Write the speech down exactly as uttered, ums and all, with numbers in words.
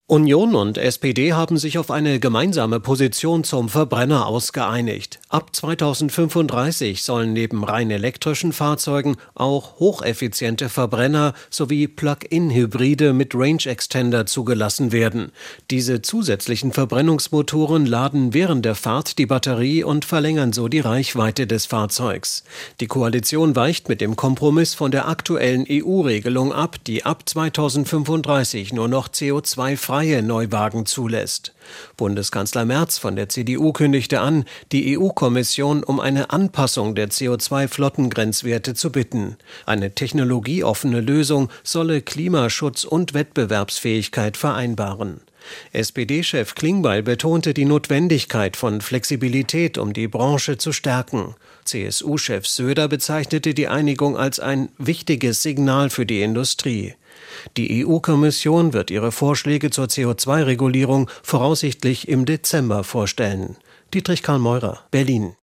Union und S P D haben sich auf eine gemeinsame Position zum Verbrenner ausgeeinigt. Ab zweitausendfünfunddreißig sollen neben rein elektrischen Fahrzeugen auch hocheffiziente Verbrenner sowie Plug-in-Hybride mit Range Extender zugelassen werden. Diese zusätzlichen Verbrennungsmotoren laden während der Fahrt die Batterie und verlängern so die Reichweite des Fahrzeugs. Die Koalition weicht mit dem Kompromiss von der aktuellen E U-Regelung ab, die ab zweitausendfünfunddreißig nur noch C O zwei frei Neuwagen zulässt. Bundeskanzler Merz von der C D U kündigte an, die E U-Kommission um eine Anpassung der C O zwei Flottengrenzwerte zu bitten. Eine technologieoffene Lösung solle Klimaschutz und Wettbewerbsfähigkeit vereinbaren. S P D-Chef Klingbeil betonte die Notwendigkeit von Flexibilität, um die Branche zu stärken. C S U-Chef Söder bezeichnete die Einigung als ein wichtiges Signal für die Industrie. Die E U-Kommission wird ihre Vorschläge zur C O zwei Regulierung voraussichtlich im Dezember vorstellen. Dietrich Karl Meurer, Berlin.